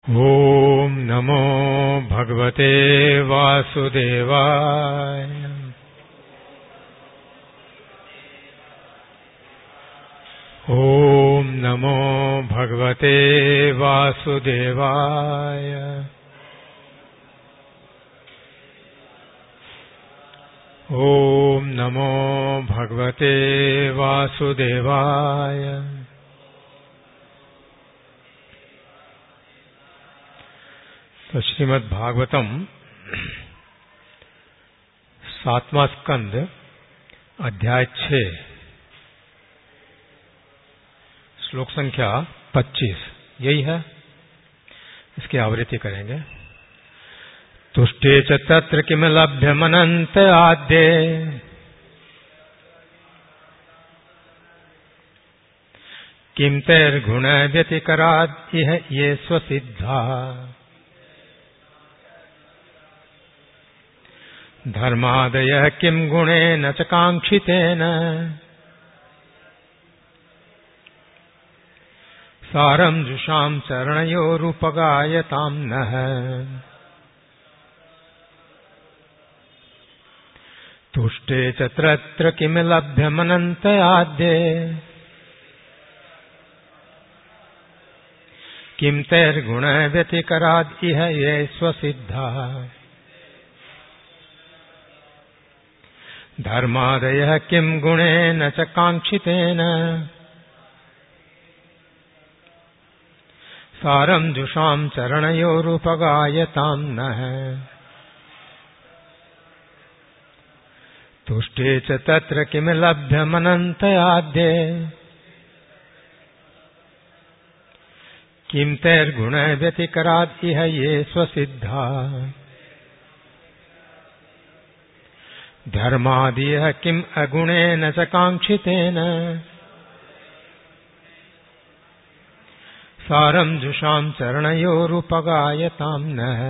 ओम नमो भगवते वासुदेवाय। ओम नमो भगवते वासुदेवाय। ओम नमो भगवते वासुदेवाय। तो श्रीमद् भागवतम 7वां स्कंद अध्याय 6 श्लोक संख्या 25 यही है। इसकी आवृत्ति करेंगे। तुष्टे च तत्र किम लभ्यमनंत आद्ये किम तैर्गुण व्यतिकराद् इह ये स्वसिद्धा धर्मादयः किं गुणेन च कांक्षितेन सारं जुषां चरणयोरुपगायतां नः। तुष्टे च तत्र किम लभ्यमनन्त आद्ये किं तैर्गुण व्यतिकराद् इह ये स्वसिद्धाः धर्मादयः किं गुणेन च कांक्षितेन सारं जुषां चरणयोरुपगायतां नः। तुष्टे च तत्र किम लभ्यमनन्त आद्ये किं तैर्गुण व्यतिकराद् इह ये स्वसिद्धाः धर्मादयः किम अगुणेन च कांक्षितेन सारं जुषां चरणयोरुपगायतां नः।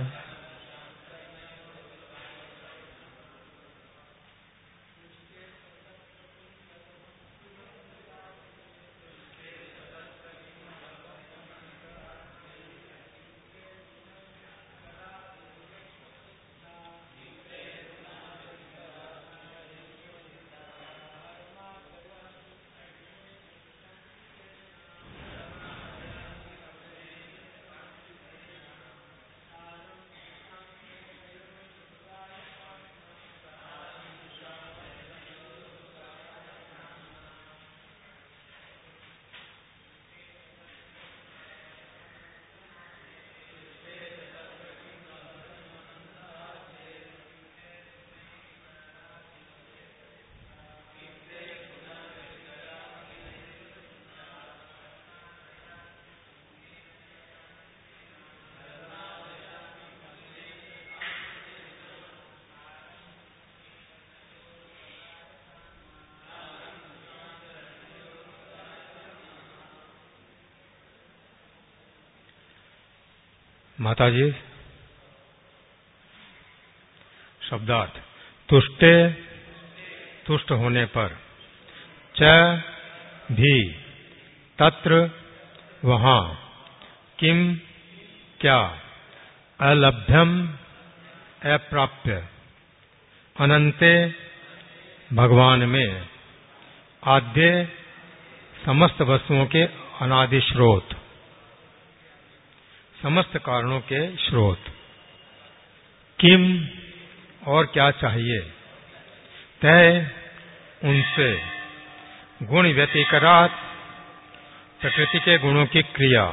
माताजी शब्दार्थ। तुष्टे तुष्ट होने पर, च भी तत्र वहां, किम क्या, अलभ्यम अप्राप्य, अनंते भगवान में, आद्य समस्त वस्तुओं के अनादि स्रोत, समस्त कारणों के स्रोत, किम और क्या चाहिए, तय उनसे, गुण व्यतिकरात् प्रकृति के गुणों की क्रिया,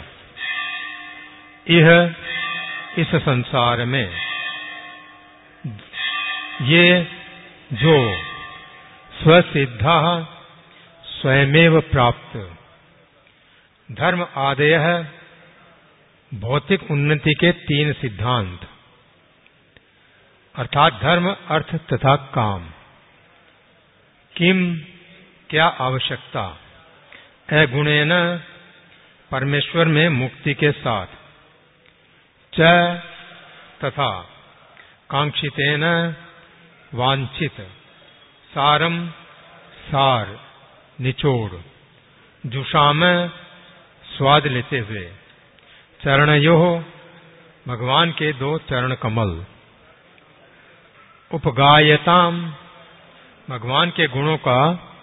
यह इस संसार में ये जो स्वसिद्धा स्वयमेव प्राप्त धर्म आदयः भौतिक उन्नति के 3 सिद्धांत अर्थात धर्म, अर्थ तथा काम, किम क्या आवश्यकता, अगुणेन परमेश्वर में मुक्ति के साथ, च तथा कांक्षितेन वांछित, सारम सार निचोड़, जुषाम स्वाद लेते हुए, चरणयोः, भगवान के 2 चरण कमल। उपगायताम, भगवान के गुणों का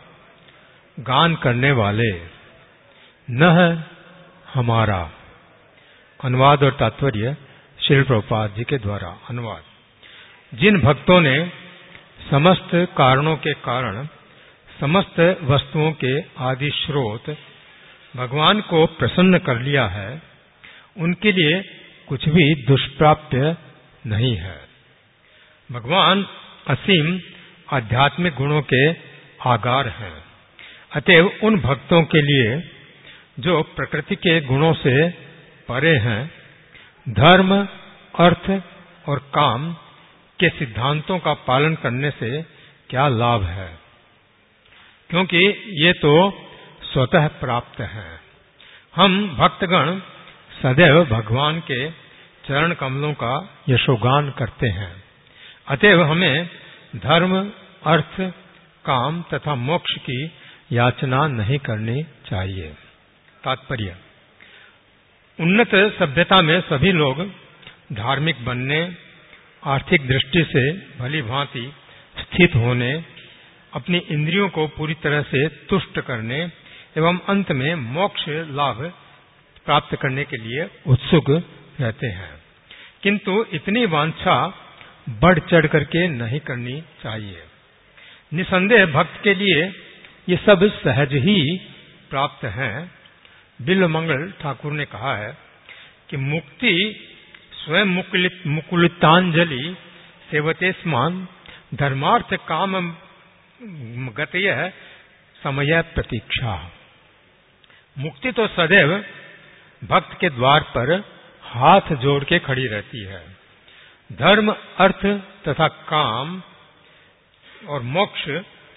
गान करने वाले। नह, हमारा। अनुवाद और तात्पर्य श्रील प्रभुपाद जी के द्वारा अनुवाद। जिन भक्तों ने समस्त कारणों के कारण, समस्त वस्तुओं के आदि स्रोत भगवान को प्रसन्न कर लिया है, उनके लिए कुछ भी दुष्प्राप्य नहीं है। भगवान असीम आध्यात्मिक गुणों के आगार हैं। अतएव उन भक्तों के लिए जो प्रकृति के गुणों से परे हैं, धर्म, अर्थ और काम के सिद्धांतों का पालन करने से क्या लाभ है, क्योंकि ये तो स्वतः प्राप्त हैं। हम भक्तगण सदैव भगवान के चरण कमलों का यशोगान करते हैं। अतएव हमें धर्म, अर्थ, काम तथा मोक्ष की याचना नहीं करनी चाहिए। तात्पर्य: उन्नत सभ्यता में सभी लोग धार्मिक बनने, आर्थिक दृष्टि से भली भांति स्थित होने, अपनी इंद्रियों को पूरी तरह से तुष्ट करने एवं अंत में मोक्ष लाभ प्राप्त करने के लिए उत्सुक रहते हैं, किंतु इतनी वांछा बढ़ चढ़ करके नहीं करनी चाहिए। निसंदेह भक्त के लिए ये सब सहज ही प्राप्त हैं। बिल्वमंगल ठाकुर ने कहा है कि मुक्ति स्वयं मुकुलितांजलि सेवते स्मान धर्मार्थ काम गतय समय प्रतीक्षा। मुक्ति तो सदैव भक्त के द्वार पर हाथ जोड़ के खड़ी रहती है। धर्म, अर्थ तथा काम और मोक्ष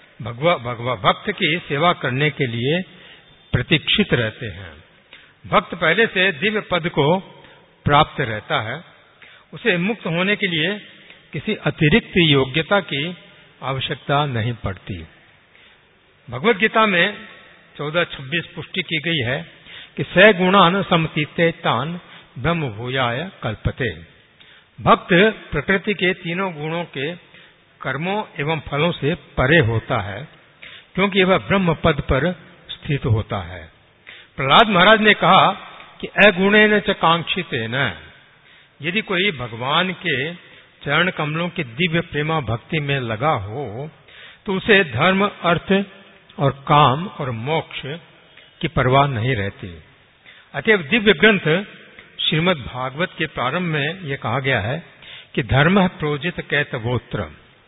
भक्त की सेवा करने के लिए प्रतीक्षित रहते हैं। भक्त पहले से दिव्य पद को प्राप्त रहता है। उसे मुक्त होने के लिए किसी अतिरिक्त योग्यता की आवश्यकता नहीं पड़ती। भगवद गीता में 14:26 पुष्टि की गई है कि स गुणान समतीते तान ब्रह्म भूयाय कल्पते। भक्त प्रकृति के तीनों गुणों के कर्मों एवं फलों से परे होता है, क्योंकि वह ब्रह्म पद पर स्थित होता है। प्रहलाद महाराज ने कहा कि अगुणेन च कांक्षितेन, यदि कोई भगवान के चरण कमलों की दिव्य प्रेमा भक्ति में लगा हो तो उसे धर्म, अर्थ और काम और मोक्ष की परवाह नहीं रहती। अतएव दिव्य ग्रंथ श्रीमद् भागवत के प्रारंभ में यह कहा गया है कि धर्म प्रोजित कैतवोत्र।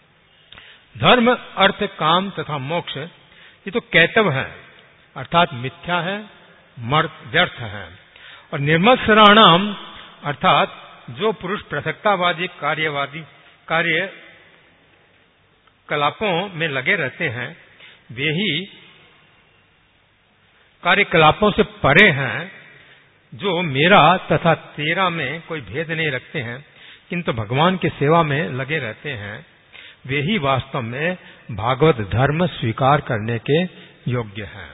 धर्म, अर्थ, काम तथा मोक्ष ये तो कैतव है, अर्थात मिथ्या है, व्यर्थ है। और निर्मत्सराणाम अर्थात जो पुरुष पृथक्तावादी कार्य कलापों में लगे रहते हैं, वे ही कार्यकलापों से परे हैं, जो मेरा तथा तेरा में कोई भेद नहीं रखते हैं, किंतु भगवान की सेवा में लगे रहते हैं, वे ही वास्तव में भागवत धर्म स्वीकार करने के योग्य हैं।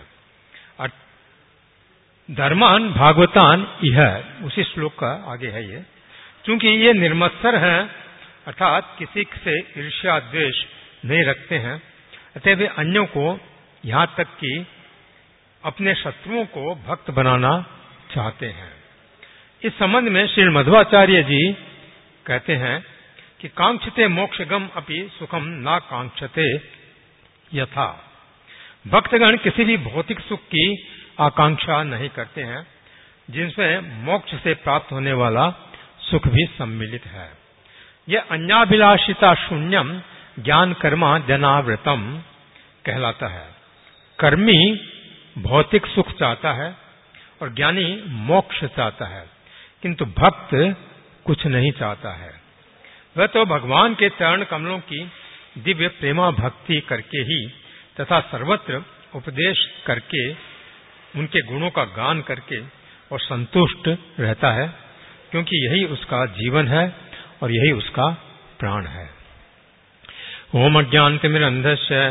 धर्मान भागवतान यह उसी श्लोक का आगे है ये, क्योंकि ये निर्मत्सर हैं, अर्थात किसी से ईर्ष्या द्वेष नहीं रखते हैं, अतः वे अन्यों को यहाँ तक कि अपने शत्रुओं को भक्त बनाना चाहते हैं। इस संबंध में श्री मध्वाचार्य जी कहते हैं कि कांक्षते मोक्षगम अपि सुखम ना कांक्षते यथा। भक्तगण किसी भी भौतिक सुख की आकांक्षा नहीं करते हैं, जिनमें मोक्ष से प्राप्त होने वाला सुख भी सम्मिलित है। यह अन्याभिलाषिता शून्यम ज्ञान कर्मा जनावृतम कहलाता है। कर्मी भौतिक सुख चाहता है और ज्ञानी मोक्ष चाहता है, किंतु भक्त कुछ नहीं चाहता है। वह तो भगवान के चरण कमलों की दिव्य प्रेमा भक्ति करके ही तथा सर्वत्र उपदेश करके, उनके गुणों का गान करके और संतुष्ट रहता है, क्योंकि यही उसका जीवन है और यही उसका प्राण है। ओम अज्ञानतिमिरन्धस्य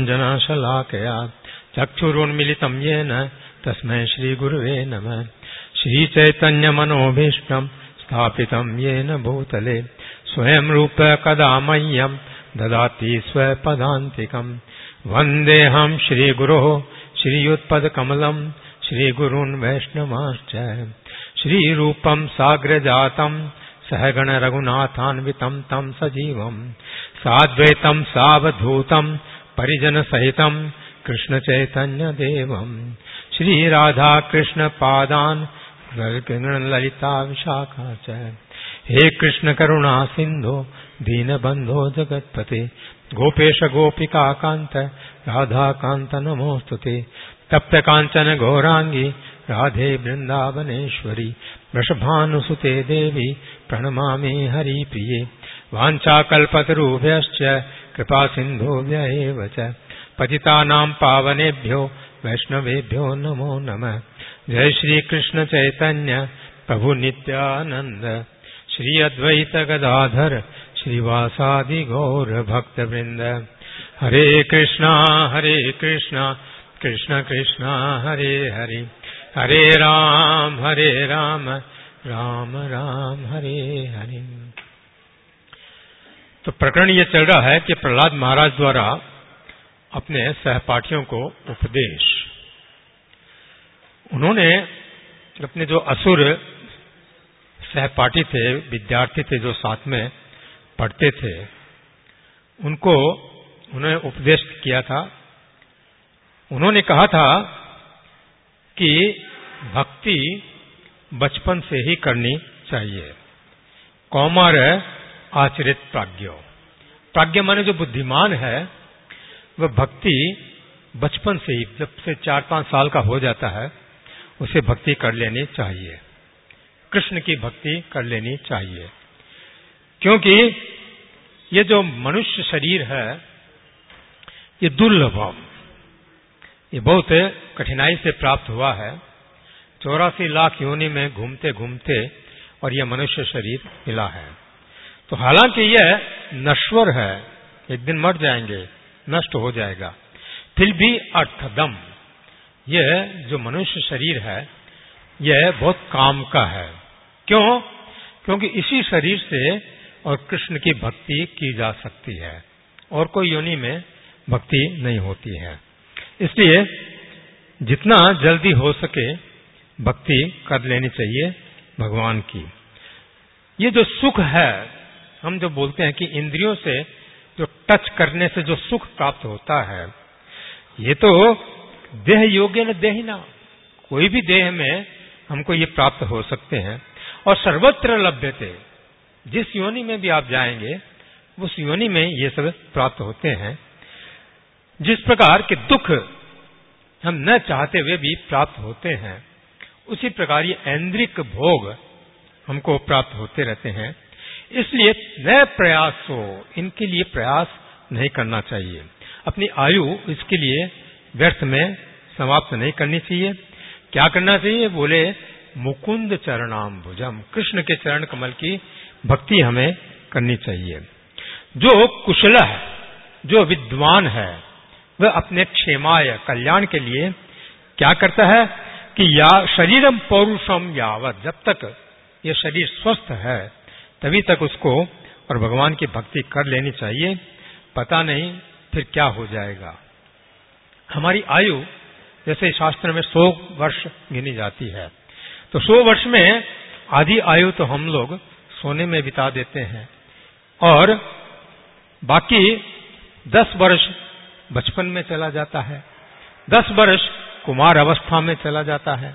ज्ञानञ्जनशलाकया चक्षुरुन्मीलितं येन तस्मै श्रीगुरुवे नमः। श्री चैतन्य मनोभीष्टम स्थापितम येन भूतले स्वयं रूप कदा मह्यम ददाति स्वपदान्तिकम् वन्देऽहं श्रीगुरोः श्रीयुत्पदकमलम् श्रीगुरून् वैष्णवांश्च श्रीरूपं साग्रजातं सहगण रघुनाथान्वितं तं सजीवम् साद्वैतं सावधूतं परिजन सहितं कृष्ण चैतन्य देवम् श्रीराधा कृष्ण पादान् ललिता विशाखा च हे कृष्ण करुणा सिंधो दीनबंधो जगत्पते गोपेश गोपिका कांत राधा कांत नमोस्तुते तप्त कांचन गौरांगी राधे वृंदावनेश्वरी वृषभानुसुते देवी प्रणमामि हरिप्रिये वाञ्छाकल्पतरुभ्यश्च कृपा सिन्धुभ्य एव च पतितानां पावनेभ्यो वैष्णवेभ्यो नमो नमः। जय श्री कृष्ण चैतन्य प्रभु नित्यानंद श्री अद्वैत गदाधर श्रीवासादि गौर भक्त वृंद। हरे कृष्णा कृष्ण कृष्णा हरे हरे हरे राम राम राम हरे हरे। तो प्रकरण ये चल रहा है कि प्रहलाद महाराज द्वारा अपने सहपाठियों को उपदेश, उन्होंने अपने जो असुर सहपाठी थे, विद्यार्थी थे जो साथ में पढ़ते थे, उनको उन्होंने उपदेश किया था। उन्होंने कहा था कि भक्ति बचपन से ही करनी चाहिए। कौमार आचरित प्राज्ञो, प्राज्ञ माने जो बुद्धिमान है वह भक्ति बचपन से ही, जब से 4-5 साल का हो जाता है उसे भक्ति कर लेनी चाहिए, कृष्ण की भक्ति कर लेनी चाहिए। क्योंकि ये जो मनुष्य शरीर है ये दुर्लभ, ये बहुत कठिनाई से प्राप्त हुआ है। 84 लाख योनि में घूमते घूमते और यह मनुष्य शरीर मिला है। तो हालांकि यह नश्वर है, एक दिन मर जाएंगे, नष्ट हो जाएगा, फिर भी अर्थदम यह जो मनुष्य शरीर है यह बहुत काम का है। क्यों? क्योंकि इसी शरीर से और कृष्ण की भक्ति की जा सकती है और कोई योनि में भक्ति नहीं होती है। इसलिए जितना जल्दी हो सके भक्ति कर लेनी चाहिए भगवान की। ये जो सुख है, हम जो बोलते हैं कि इंद्रियों से जो टच करने से जो सुख प्राप्त होता है, ये तो देह योग्य न देहिना, कोई भी देह में हमको ये प्राप्त हो सकते हैं। और सर्वत्र लभ्यते, जिस योनि में भी आप जाएंगे उस योनि में ये सब प्राप्त होते हैं। जिस प्रकार के दुख हम न चाहते हुए भी प्राप्त होते हैं, उसी प्रकार ये ऐन्द्रिक भोग हमको प्राप्त होते रहते हैं। इसलिए नए प्रयास हो, इनके लिए प्रयास नहीं करना चाहिए। अपनी आयु इसके लिए व्यर्थ में समाप्त नहीं करनी चाहिए। क्या करना चाहिए? बोले मुकुंद चरणाम्बुजम, कृष्ण के चरण कमल की भक्ति हमें करनी चाहिए। जो कुशल है, जो विद्वान है, वह अपने क्षेमाय कल्याण के लिए क्या करता है कि या शरीरम पौरुषम यावत, जब तक यह शरीर स्वस्थ है तभी तक उसको और भगवान की भक्ति कर लेनी चाहिए। पता नहीं फिर क्या हो जाएगा। हमारी आयु जैसे शास्त्र में 100 वर्ष गिनी जाती है, तो 100 वर्ष में आधी आयु तो हम लोग सोने में बिता देते हैं और बाकी 10 वर्ष बचपन में चला जाता है, 10 वर्ष कुमार अवस्था में चला जाता है,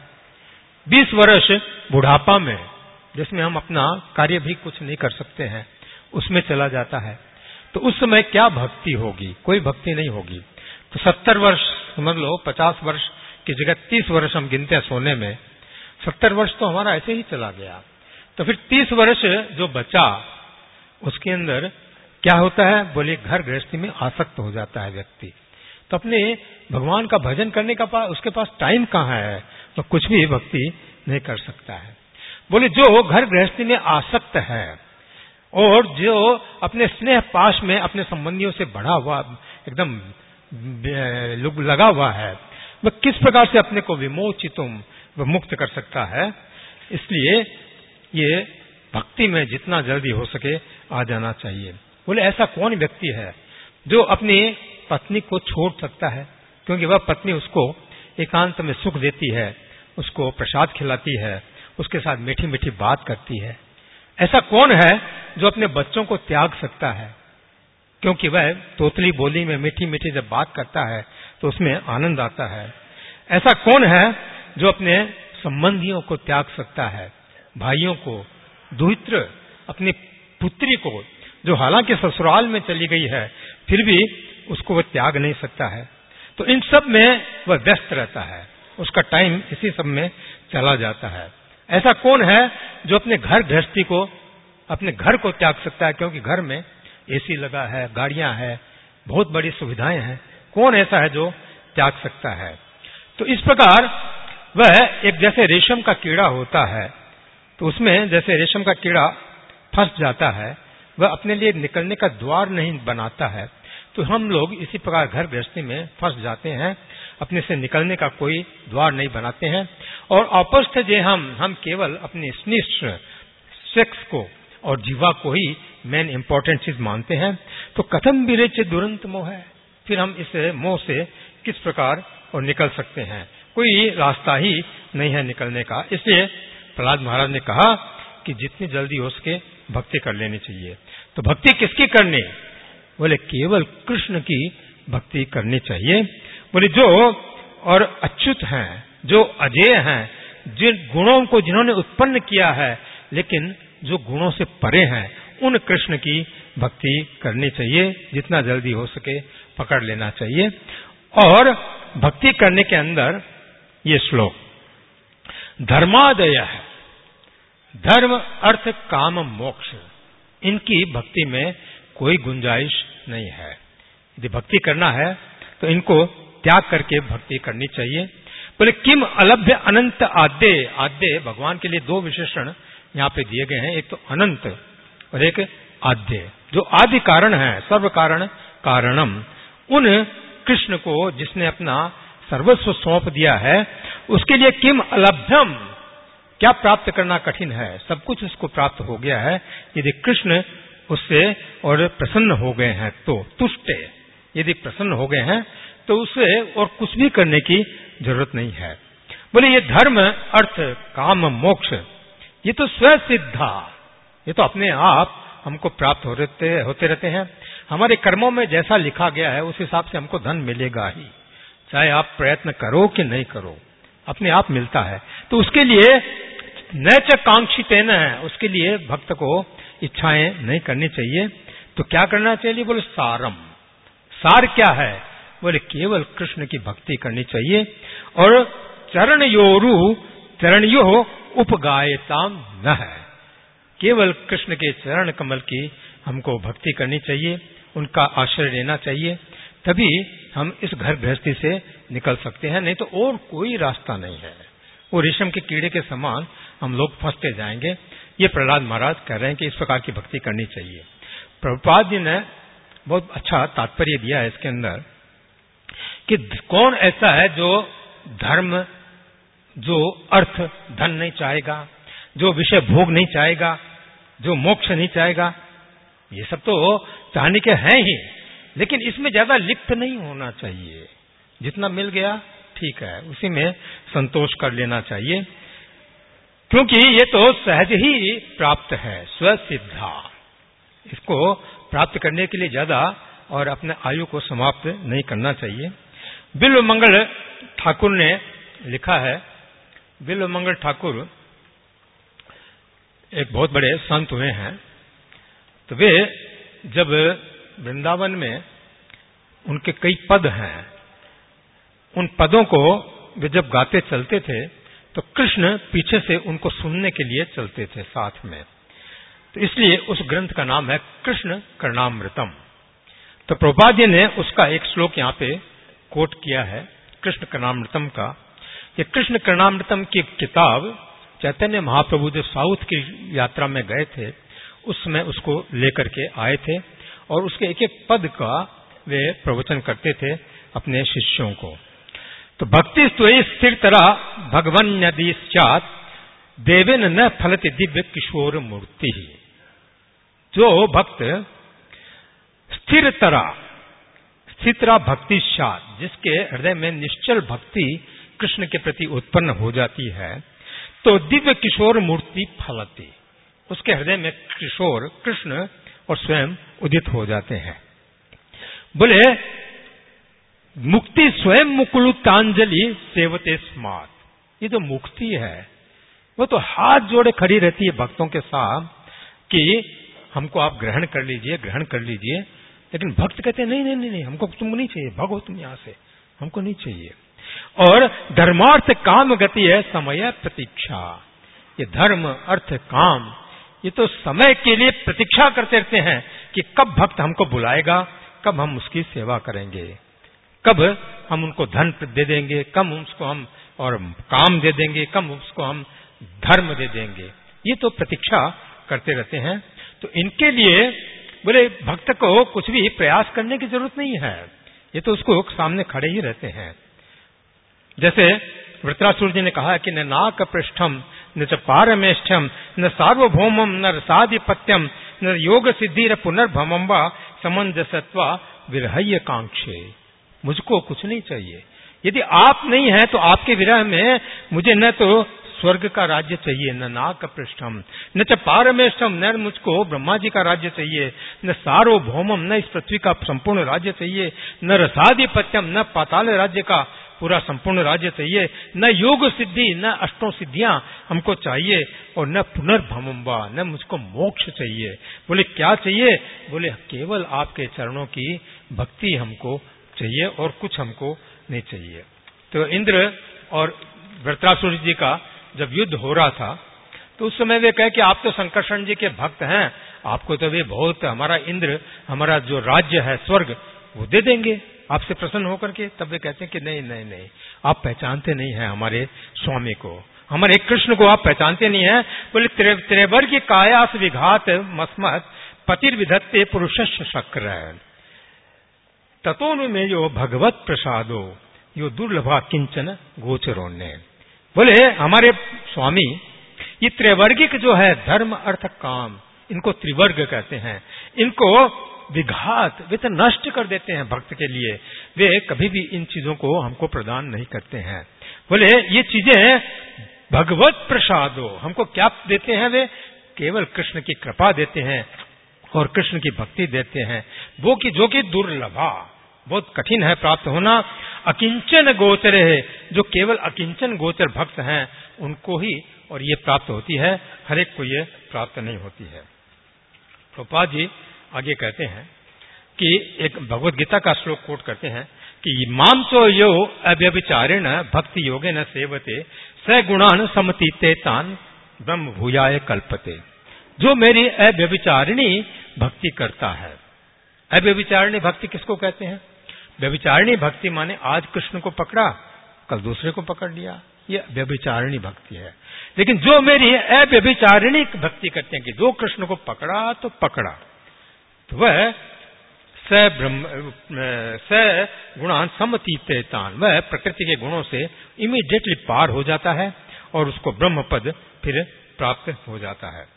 20 वर्ष बुढ़ापा में, जिसमें हम अपना कार्य भी कुछ नहीं कर सकते हैं, उसमें चला जाता है। तो उस समय क्या भक्ति होगी? कोई भक्ति नहीं होगी। तो 70 वर्ष समझ लो, 50 वर्ष की जगह 30 वर्ष हम गिनते हैं सोने में, 70 वर्ष तो हमारा ऐसे ही चला गया। तो फिर 30 वर्ष जो बचा उसके अंदर क्या होता है? बोले घर गृहस्थी में आसक्त हो जाता है व्यक्ति। तो अपने भगवान का भजन करने का उसके पास टाइम कहाँ है? तो कुछ भी भक्ति नहीं कर सकता है। बोले जो घर गृहस्थी में आसक्त है और जो अपने स्नेह पाश में अपने संबंधियों से बढ़ा हुआ एकदम लगा हुआ है, वह किस प्रकार से अपने को विमोचितुम, वह मुक्त कर सकता है? इसलिए ये भक्ति में जितना जल्दी हो सके आ जाना चाहिए। बोले ऐसा कौन व्यक्ति है जो अपनी पत्नी को छोड़ सकता है, क्योंकि वह पत्नी उसको एकांत में सुख देती है, उसको प्रसाद खिलाती है, उसके साथ मीठी मीठी बात करती है। ऐसा कौन है जो अपने बच्चों को त्याग सकता है, क्योंकि वह तोतली बोली में मीठी मीठी जब बात करता है तो उसमें आनंद आता है। ऐसा कौन है जो अपने संबंधियों को त्याग सकता है, भाइयों को, दुहित्र अपनी पुत्री को, जो हालांकि ससुराल में चली गई है फिर भी उसको वह त्याग नहीं सकता है। तो इन सब में वह व्यस्त रहता है, उसका टाइम इसी सब में चला जाता है। ऐसा कौन है जो अपने घर गृहस्थी को, अपने घर को त्याग सकता है, क्योंकि घर में एसी लगा है, गाड़ियां हैं, बहुत बड़ी सुविधाएं हैं। कौन ऐसा है जो त्याग सकता है? तो इस प्रकार वह एक जैसे रेशम का कीड़ा होता है, तो उसमें जैसे रेशम का कीड़ा फंस जाता है, वह अपने लिए निकलने का द्वार नहीं बनाता है। तो हम लोग इसी प्रकार घर गृहस्थी में फंस जाते हैं, अपने से निकलने का कोई द्वार नहीं बनाते हैं और औपस्थ जे हम केवल अपने स्निष्ठ सेक्स को और जीवा को ही मेन इंपॉर्टेंट चीज मानते हैं। तो कथम विरेचे दुरंत मोह है, फिर हम इस मोह से किस प्रकार और निकल सकते हैं? कोई रास्ता ही नहीं है निकलने का। इसलिए प्रहलाद महाराज ने कहा कि जितनी जल्दी हो सके भक्ति कर लेनी चाहिए। तो भक्ति किसकी करनी? बोले केवल कृष्ण की भक्ति करनी चाहिए। बोले जो और अच्युत हैं, जो अजेय हैं, जिन गुणों को जिन्होंने उत्पन्न किया है लेकिन जो गुणों से परे हैं, उन कृष्ण की भक्ति करनी चाहिए। जितना जल्दी हो सके पकड़ लेना चाहिए। और भक्ति करने के अंदर ये श्लोक धर्मादय है, धर्म अर्थ काम मोक्ष, इनकी भक्ति में कोई गुंजाइश नहीं है। यदि भक्ति करना है तो इनको त्याग करके भक्ति करनी चाहिए। बोले किम अलभ्य अनंत आद्य, आद्य भगवान के लिए दो विशेषण यहाँ पे दिए गए हैं, एक तो अनंत और एक आद्य, जो आदि कारण है, सर्व कारण कारणम। उन कृष्ण को जिसने अपना सर्वस्व सौंप दिया है, उसके लिए किम अलभ्यम, क्या प्राप्त करना कठिन है? सब कुछ उसको प्राप्त हो गया है। यदि कृष्ण उससे और प्रसन्न हो गए हैं तो तुष्टे, यदि प्रसन्न हो गए हैं तो उसे और कुछ भी करने की जरूरत नहीं है। बोले ये धर्म अर्थ काम मोक्ष, ये तो स्वसिद्धा, ये तो अपने आप हमको प्राप्त होते रहते हैं। हमारे कर्मों में जैसा लिखा गया है उस हिसाब से हमको धन मिलेगा ही, चाहे आप प्रयत्न करो कि नहीं करो, अपने आप मिलता है। तो उसके लिए नैच कांक्षितेन है, उसके लिए भक्त को इच्छाएं नहीं करनी चाहिए। तो क्या करना चाहिए? बोले सारम, सार क्या है? बोले केवल कृष्ण की भक्ति करनी चाहिए। और चरणयो उपगायताम न है, केवल कृष्ण के चरण कमल की हमको भक्ति करनी चाहिए, उनका आश्रय लेना चाहिए, तभी हम इस घर गृहस्थी से निकल सकते हैं, नहीं तो और कोई रास्ता नहीं है। वो रेशम के कीड़े के समान हम लोग फंसते जाएंगे। ये प्रहलाद महाराज कह रहे हैं कि इस प्रकार की भक्ति करनी चाहिए। प्रभुपाद जी ने बहुत अच्छा तात्पर्य दिया है इसके अंदर कि कौन ऐसा है जो धर्म, जो अर्थ धन नहीं चाहेगा, जो विषय भोग नहीं चाहेगा, जो मोक्ष नहीं चाहेगा। ये सब तो चाहने के हैं ही, लेकिन इसमें ज्यादा लिप्त नहीं होना चाहिए। जितना मिल गया ठीक है, उसी में संतोष कर लेना चाहिए, क्योंकि ये तो सहज ही प्राप्त है, स्वसिद्धा। इसको प्राप्त करने के लिए ज्यादा और अपने आयु को समाप्त नहीं करना चाहिए। बिल्व मंगल ठाकुर ने लिखा है, बिल्व मंगल ठाकुर एक बहुत बड़े संत हुए हैं। तो वे जब वृंदावन में उनके कई पद हैं, उन पदों को वे जब गाते चलते थे तो कृष्ण पीछे से उनको सुनने के लिए चलते थे साथ में। तो इसलिए उस ग्रंथ का नाम है कृष्ण कर्णामृतम। तो प्रभुपाद जी ने उसका एक श्लोक यहाँ पे कोट किया है कृष्ण कर्णामृतम का। ये कृष्ण कर्णामृतम की किताब चैतन्य महाप्रभु जो साउथ की यात्रा में गए थे उस समय उसको लेकर के आए थे और उसके एक एक पद का वे प्रवचन करते थे अपने शिष्यों को। तो भक्ति स्थिर तरह भगवन यदि स्यात् देवेन न फलति दिव्य किशोर मूर्ति। जो भक्त स्थितरा भक्ति शात, जिसके हृदय में निश्चल भक्ति कृष्ण के प्रति उत्पन्न हो जाती है, तो दिव्य किशोर मूर्ति फलती, उसके हृदय में किशोर कृष्ण और स्वयं उदित हो जाते हैं। बोले मुक्ति स्वयं मुकुलुतांजलि सेवते स्मात। ये जो मुक्ति है वो तो हाथ जोड़े खड़ी रहती है भक्तों के साथ कि हमको आप ग्रहण कर लीजिए, ग्रहण कर लीजिए। लेकिन भक्त कहते हैं नहीं नहीं नहीं, हमको तुमको नहीं चाहिए, भगो तुम यहां से, हमको नहीं चाहिए। और धर्मार्थ काम गति है समय प्रतीक्षा। ये धर्म अर्थ काम ये तो समय के लिए प्रतीक्षा करते रहते हैं कि कब भक्त हमको बुलाएगा, कब हम उसकी सेवा करेंगे, कब हम उनको धन दे देंगे, कब उसको हम और काम दे देंगे, कब उसको हम धर्म दे देंगे। ये तो प्रतीक्षा करते रहते हैं। तो इनके लिए बोले भक्त को कुछ भी प्रयास करने की जरूरत नहीं है, ये तो उसको सामने खड़े ही रहते हैं। जैसे वृत्रासुर जी ने कहा कि न नाक पृष्ठम न च पारमेष्ठम न सार्वभौमम न रसाधिपत्यम न योग सिद्धि पुनर्भमम व समंजसत्वा विरहय कांक्षे। मुझको कुछ नहीं चाहिए, यदि आप नहीं है तो आपके विरह में मुझे न तो स्वर्ग का राज्य चाहिए, न नाक पृष्ठम न च पारमेष्ठम, न मुझको ब्रह्मा जी का राज्य चाहिए, न सार्वभौमम न इस पृथ्वी का संपूर्ण राज्य चाहिए, न रसाधिपत्यम न पाताल राज्य का पूरा संपूर्ण राज्य चाहिए, न योग सिद्धि न अष्टों सिद्धियां हमको चाहिए, और न पुनर्भमम वा न मुझको मोक्ष चाहिए। बोले क्या चाहिए? बोले केवल आपके चरणों की भक्ति हमको चाहिए और कुछ हमको नहीं चाहिए। तो इंद्र और वृत्रासुर जी का जब युद्ध हो रहा था तो उस समय वे कहे कि आप तो संकर्षण जी के भक्त हैं, आपको तो वे बहुत हमारा इंद्र हमारा जो राज्य है स्वर्ग वो दे देंगे आपसे प्रसन्न होकर के। तब वे कहते हैं कि नहीं नहीं नहीं, आप पहचानते नहीं हैं हमारे स्वामी को, हमारे कृष्ण को आप पहचानते नहीं हैं। बोले त्रिवर की कायास विघात मस्मत पतिर्विधत्ते पुरुषस्य शक्र ततोनु में जो भगवत प्रसादो यो दुर्लभा किंचन गोचरोन्य। बोले हमारे स्वामी ये त्रिवर्गिक जो है धर्म अर्थ काम, इनको त्रिवर्ग कहते हैं, इनको विघात वे तो नष्ट कर देते हैं भक्त के लिए, वे कभी भी इन चीजों को हमको प्रदान नहीं करते हैं। बोले ये चीजें भगवत प्रसादो, हमको क्या देते हैं? वे केवल कृष्ण की कृपा देते हैं और कृष्ण की भक्ति देते हैं, वो कि जो कि दुर्लभा बहुत कठिन है प्राप्त होना। अकिंचन गोचर है, जो केवल अकिंचन गोचर भक्त हैं उनको ही और ये प्राप्त होती है, हर एक को ये प्राप्त नहीं होती है। प्रभुपाद जी आगे कहते हैं कि एक भगवत गीता का श्लोक कोट करते हैं कि माम चो यो अव्यभिचारेण भक्ति योगे न सेवते स गुणान समतीते तान ब्रह्म भूयाय कल्पते। जो मेरी अव्यभिचारिणी भक्ति करता है। अव्यभिचारिणी भक्ति किसको कहते हैं? व्यभिचारिणी भक्ति माने आज कृष्ण को पकड़ा कल दूसरे को पकड़ लिया, ये व्यभिचारिणी भक्ति है। लेकिन जो मेरी अव्यभिचारिणी भक्ति करते हैं कि जो कृष्ण को पकड़ा तो पकड़ा, तो वह स गुणान समतीतेतान, वह प्रकृति के गुणों से इमीडिएटली पार हो जाता है और उसको ब्रह्म पद फिर प्राप्त हो जाता है।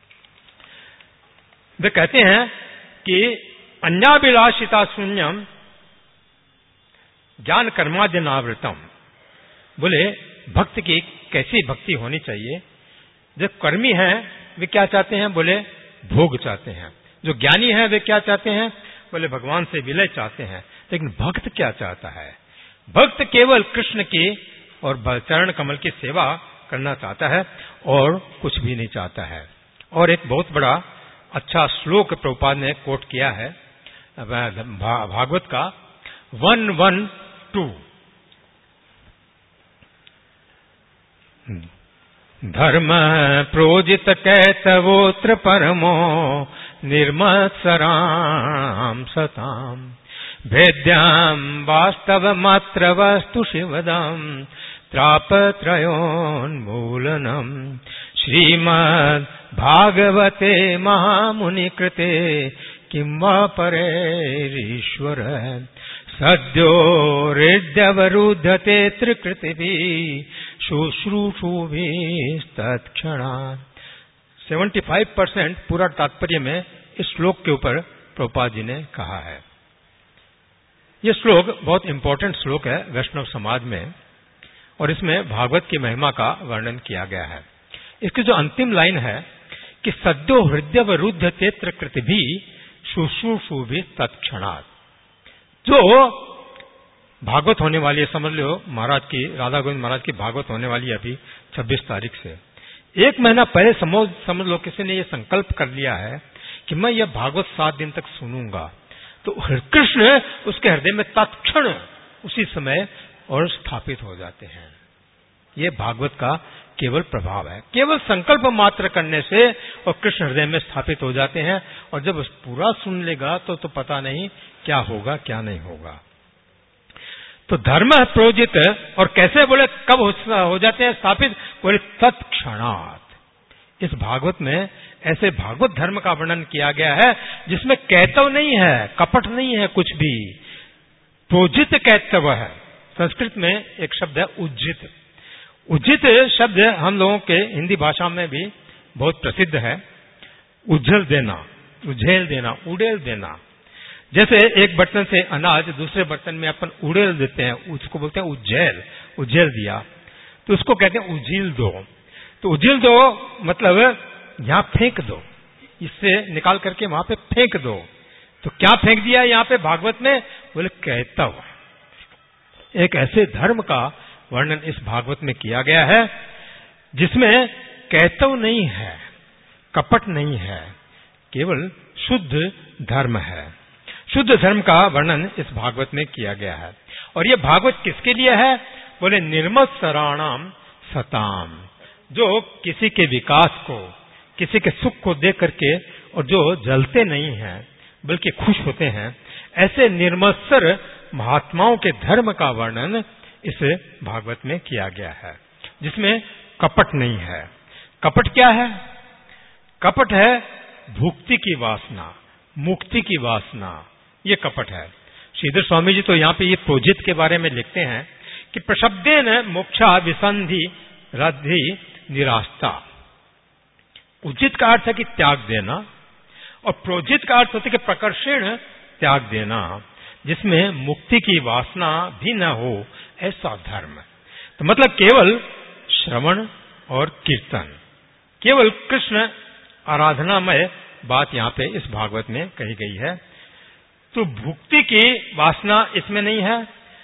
वे कहते हैं कि अन्याभिलाषिता शून्यम ज्ञान कर्माद्यनावृतम। बोले भक्त की कैसी भक्ति होनी चाहिए? जो कर्मी हैं वे क्या चाहते हैं? बोले भोग चाहते हैं। जो ज्ञानी हैं वे क्या चाहते हैं? बोले भगवान से विलय चाहते हैं। लेकिन भक्त क्या चाहता है? भक्त केवल कृष्ण की और चरण कमल की सेवा करना चाहता है और कुछ भी नहीं चाहता है। और एक बहुत बड़ा अच्छा श्लोक प्रभुपाद ने कोट किया है भागवत का 1:1-2। धर्म प्रोजित कैतवोत्र परमो निर्मत्सराम सताम भेद्याम वास्तव मात्र वस्तु शिवदम त्रापत्रयोन्मूलनम श्रीमद् भागवते महामुनि कृते किं वा परेरीश्वर सद्यो हृद्यवरुध्यते त्रिकृतिभिः शुश्रूषुभिस्तत्क्षणात्। 75% पूरा तात्पर्य में इस श्लोक के ऊपर प्रभुपाद जी ने कहा है। यह श्लोक बहुत इंपॉर्टेंट श्लोक है वैष्णव समाज में, और इसमें भागवत की महिमा का वर्णन किया गया है। इसकी जो अंतिम लाइन है कि सद्यो हृदय रुद्ध तेत्र कृतिभि शुश्रूषुभि तत्क्षणात्। जो भागवत होने वाली है, समझ लो महाराज की, राधा गोविंद महाराज की भागवत होने वाली है अभी 26 तारीख से। 1 महीना पहले समझ लो किसी ने यह संकल्प कर लिया है कि मैं यह भागवत 7 दिन तक सुनूंगा, तो कृष्ण उसके हृदय में तत्क्षण उसी समय और स्थापित हो जाते हैं। यह भागवत का केवल प्रभाव है। केवल संकल्प मात्र करने से और कृष्ण हृदय में स्थापित हो जाते हैं, और जब पूरा सुन लेगा तो पता नहीं क्या होगा क्या नहीं होगा। तो धर्म प्रोजित, और कैसे बोले कब हो जाते हैं स्थापित, बोले तत्क्षणात्। इस भागवत में ऐसे भागवत धर्म का वर्णन किया गया है जिसमें कैतव नहीं है, कपट नहीं है, कुछ भी प्रोजित कैतव है। संस्कृत में एक शब्द है उज्जित। उज्जित शब्द हम लोगों के हिंदी भाषा में भी बहुत प्रसिद्ध है। उज्जल देना, उझेल देना, उड़ेल देना। जैसे एक बर्तन से अनाज दूसरे बर्तन में अपन उड़ेल देते हैं, उसको बोलते हैं उज्जैल। उज्जैल दिया तो उसको कहते हैं उझील दो। तो उझील दो मतलब यहां फेंक दो, इससे निकाल करके वहां पे फेंक दो। तो क्या फेंक दिया यहां पे भागवत में, बोले कैतव। एक ऐसे धर्म का वर्णन इस भागवत में किया गया है जिसमें कैतव नहीं है, कपट नहीं है, केवल शुद्ध धर्म है। शुद्ध धर्म का वर्णन इस भागवत में किया गया है। और यह भागवत किसके लिए है, बोले निर्मत्सराणाम सताम। जो किसी के विकास को, किसी के सुख को देख करके और जो जलते नहीं हैं बल्कि खुश होते हैं, ऐसे निर्मत्सर महात्माओं के धर्म का वर्णन इस भागवत में किया गया है, जिसमें कपट नहीं है। कपट क्या है? कपट है भुक्ति की वासना, मुक्ति की वासना, ये कपट है। श्रीधर स्वामी जी तो यहाँ पे ये प्रोजित के बारे में लिखते हैं कि प्रशब्देन मोक्षा विसंधि रद्धि निरास्ता। उचित का अर्थ है कि त्याग देना, और प्रोजित का अर्थ होता है कि प्रकर्षण त्याग देना, जिसमें मुक्ति की वासना भी न हो, ऐसा धर्म। तो मतलब केवल श्रवण और कीर्तन, केवल कृष्ण आराधनामय बात यहाँ पे इस भागवत में कही गई है। तो भुक्ति की वासना इसमें नहीं है।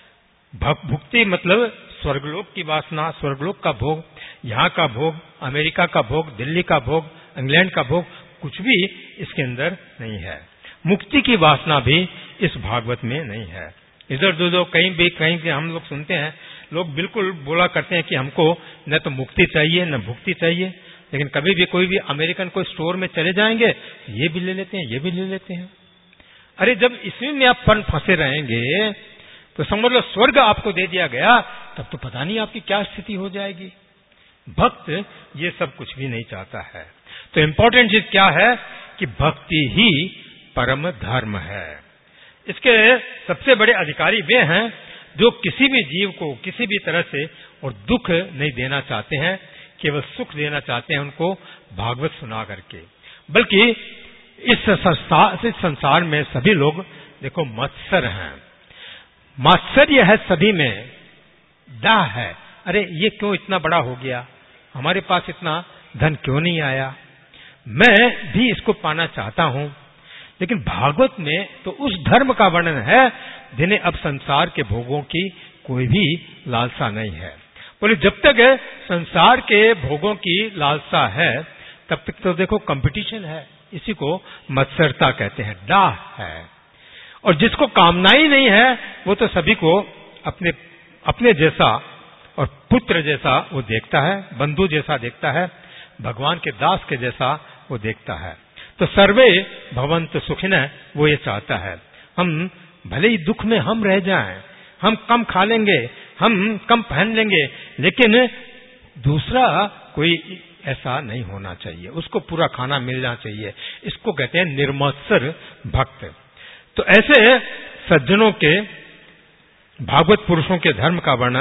भुक्ति मतलब स्वर्गलोक की वासना, स्वर्गलोक का भोग, यहाँ का भोग, अमेरिका का भोग, दिल्ली का भोग, इंग्लैंड का भोग, कुछ भी इसके अंदर नहीं है। मुक्ति की वासना भी इस भागवत में नहीं है। इधर उधर कहीं भी हम लोग सुनते हैं, लोग बिल्कुल बोला करते हैं कि हमको न तो मुक्ति चाहिए न भुक्ति चाहिए, लेकिन कभी भी कोई भी अमेरिकन कोई स्टोर में चले जाएंगे, ये भी ले लेते हैं, ये भी ले लेते हैं। अरे जब इसी में आप फंसे रहेंगे तो समझ लो स्वर्ग आपको दे दिया गया, तब तो पता नहीं आपकी क्या स्थिति हो जाएगी। भक्त ये सब कुछ भी नहीं चाहता है। तो इंपॉर्टेंट चीज क्या है कि भक्ति ही परम धर्म है। इसके सबसे बड़े अधिकारी वे हैं जो किसी भी जीव को किसी भी तरह से और दुख नहीं देना चाहते हैं, केवल सुख देना चाहते हैं उनको भागवत सुना करके। बल्कि इस संसार में सभी लोग देखो मत्सर हैं, मात्सर्य है सभी में, दाह है। अरे ये क्यों इतना बड़ा हो गया, हमारे पास इतना धन क्यों नहीं आया, मैं भी इसको पाना चाहता हूं। लेकिन भागवत में तो उस धर्म का वर्णन है जिन्हें अब संसार के भोगों की कोई भी लालसा नहीं है। बोले जब तक संसार के भोगों की लालसा है तब तक तो देखो कंपटीशन है, इसी को मत्सरता कहते हैं, डाह है। और जिसको कामना ही नहीं है वो तो सभी को अपने जैसा और पुत्र जैसा वो देखता है, बंधु जैसा देखता है, भगवान के दास के जैसा वो देखता है। तो सर्वे भवन्तु सुखिनः वो ये चाहता है। हम भले ही दुख में हम रह जाएं, हम कम खा लेंगे, हम कम पहन लेंगे, लेकिन दूसरा कोई ऐसा नहीं होना चाहिए, उसको पूरा खाना मिलना चाहिए। इसको कहते हैं निर्मत्सर भक्त। तो ऐसे सज्जनों के, भागवत पुरुषों के धर्म का वर्णन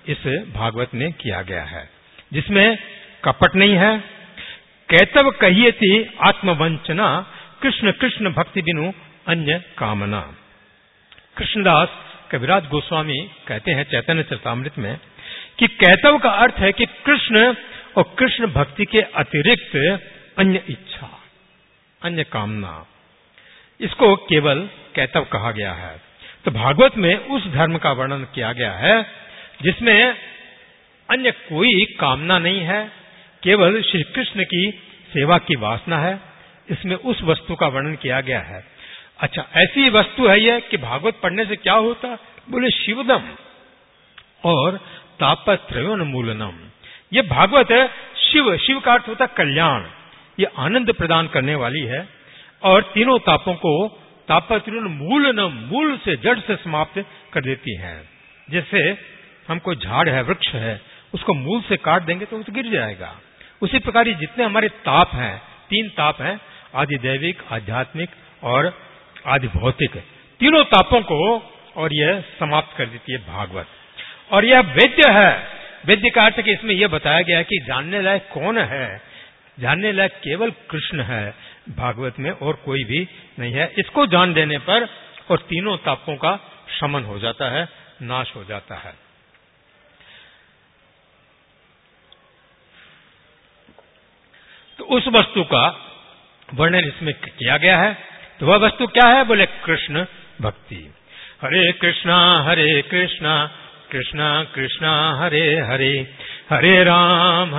इस भागवत में किया गया है, जिसमें कपट नहीं है। कैतव कहिए थी आत्मवंचना, कृष्ण कृष्ण भक्ति बिनु अन्य कामना। कृष्णदास कविराज गोस्वामी कहते हैं चैतन्य चरितामृत में कि कैतव का अर्थ है कि कृष्ण और कृष्ण भक्ति के अतिरिक्त अन्य इच्छा, अन्य कामना, इसको केवल कैतव कहा गया है। तो भागवत में उस धर्म का वर्णन किया गया है जिसमें अन्य कोई कामना नहीं है, केवल श्री कृष्ण की सेवा की वासना है। इसमें उस वस्तु का वर्णन किया गया है। अच्छा, ऐसी वस्तु है यह कि भागवत पढ़ने से क्या होता? बोले शिवदम और तापत्रयोन्मूलनम। ये भागवत है शिव, शिव का अर्थ होता कल्याण, ये आनंद प्रदान करने वाली है और तीनों तापों को तापत्रयोन्मूलनम, मूल से, जड़ से समाप्त कर देती है। जैसे हम कोई झाड़ है, वृक्ष है, उसको मूल से काट देंगे तो गिर जाएगा। उसी प्रकार जितने हमारे ताप हैं, 3 ताप हैं, आदि दैविक, आध्यात्मिक और आदि भौतिक, तीनों तापों को और यह समाप्त कर देती है भागवत। और यह वेद्य है। वेद्य का अर्थ कि इसमें यह बताया गया है कि जानने लायक कौन है? जानने लायक केवल कृष्ण है भागवत में, और कोई भी नहीं है। इसको जान लेने पर और तीनों तापों का शमन हो जाता है, नाश हो जाता है। तो उस वस्तु का वर्णन इसमें किया गया है। तो वह वस्तु क्या है? बोले कृष्ण भक्ति। हरे कृष्णा कृष्णा कृष्णा हरे हरे, हरे राम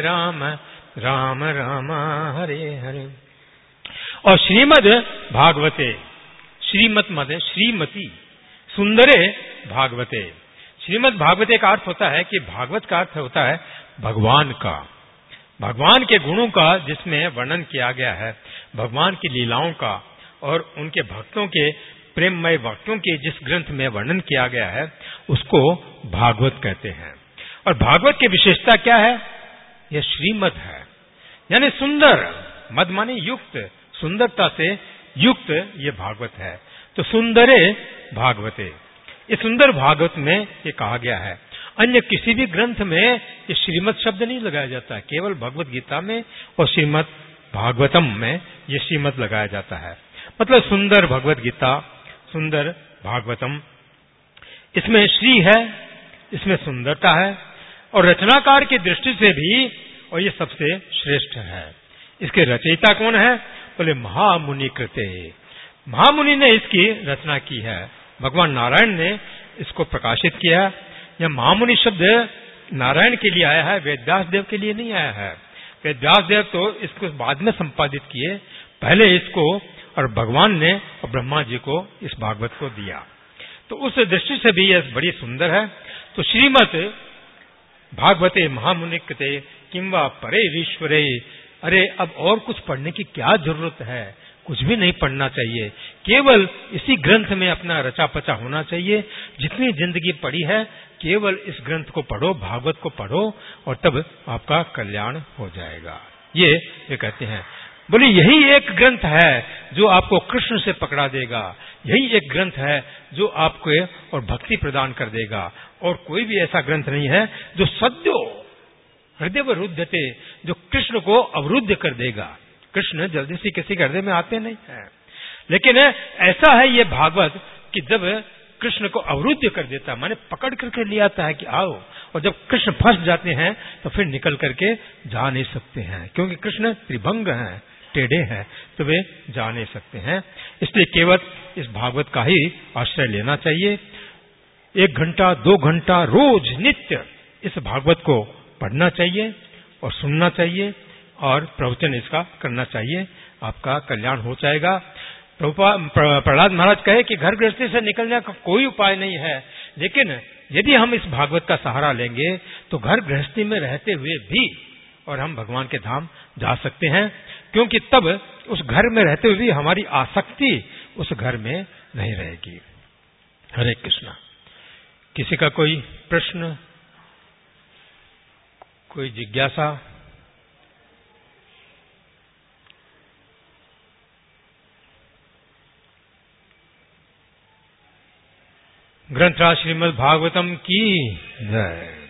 राम राम हरे हरे। और श्रीमद भागवते, श्रीमत मद श्रीमती सुंदरे भागवते। श्रीमद भागवते का अर्थ होता है कि भागवत का अर्थ होता है भगवान का, भगवान के गुणों का जिसमें वर्णन किया गया है, भगवान की लीलाओं का और उनके भक्तों के प्रेममय वाक्यों के जिस ग्रंथ में वर्णन किया गया है उसको भागवत कहते हैं। और भागवत की विशेषता क्या है? यह श्रीमद है, यानी सुंदर, मद माने युक्त, सुंदरता से युक्त ये भागवत है। तो सुंदरे भागवते, ये सुंदर भागवत में ये कहा गया है। अन्य किसी भी ग्रंथ में ये श्रीमद शब्द नहीं लगाया जाता है, केवल भगवत गीता में और श्रीमद भागवतम में ये श्रीमद लगाया जाता है। मतलब सुंदर भगवत गीता, सुंदर भागवतम, इसमें श्री है, इसमें सुंदरता है और रचनाकार की दृष्टि से भी और ये सबसे श्रेष्ठ है। इसके रचयिता कौन है? बोले महामुनि कृते, महामुनि ने इसकी रचना की है, भगवान नारायण ने इसको प्रकाशित किया। यह महामुनि शब्द नारायण के लिए आया है, वेदव्यास देव के लिए नहीं आया है। वेदव्यास देव तो इसको बाद में संपादित किए, पहले इसको और भगवान ने और ब्रह्मा जी को इस भागवत को दिया। तो उस दृष्टि से भी यह बड़ी सुंदर है। तो श्रीमद भागवते महामुनिकृते किंवा परे ईश्वरे, अरे अब और कुछ पढ़ने की क्या जरूरत है? कुछ भी नहीं पढ़ना चाहिए, केवल इसी ग्रंथ में अपना रचा पचा होना चाहिए। जितनी जिंदगी पड़ी है केवल इस ग्रंथ को पढ़ो, भागवत को पढ़ो और तब आपका कल्याण हो जाएगा। ये कहते हैं। बोले यही एक ग्रंथ है जो आपको कृष्ण से पकड़ा देगा, यही एक ग्रंथ है जो आपको और भक्ति प्रदान कर देगा, और कोई भी ऐसा ग्रंथ नहीं है जो सद्यो हृदय रुद्धते, जो कृष्ण को अवरुद्ध कर देगा। कृष्ण जल्दी से किसी के हृदय में आते नहीं है, लेकिन ऐसा है ये भागवत कि जब कृष्ण को अवरुद्ध कर देता, माने पकड़ करके ले आता है कि आओ, और जब कृष्ण फंस जाते हैं तो फिर निकल करके जा नहीं सकते हैं, क्योंकि कृष्ण त्रिभंग हैं, टेढ़े हैं, तो वे जा नहीं सकते हैं। इसलिए केवल इस भागवत का ही आश्रय लेना चाहिए। 1 घंटा 2 घंटा रोज नित्य इस भागवत को पढ़ना चाहिए और सुनना चाहिए और प्रवचन इसका करना चाहिए, आपका कल्याण हो जाएगा। प्रहलाद महाराज कहे कि घर गृहस्थी से निकलने का कोई उपाय नहीं है, लेकिन यदि हम इस भागवत का सहारा लेंगे तो घर गृहस्थी में रहते हुए भी और हम भगवान के धाम जा सकते हैं, क्योंकि तब उस घर में रहते हुए भी हमारी आसक्ति उस घर में नहीं रहेगी। हरे कृष्णा। किसी का कोई प्रश्न, कोई जिज्ञासा? ग्रंथराज श्रीमद् भागवतम की जय।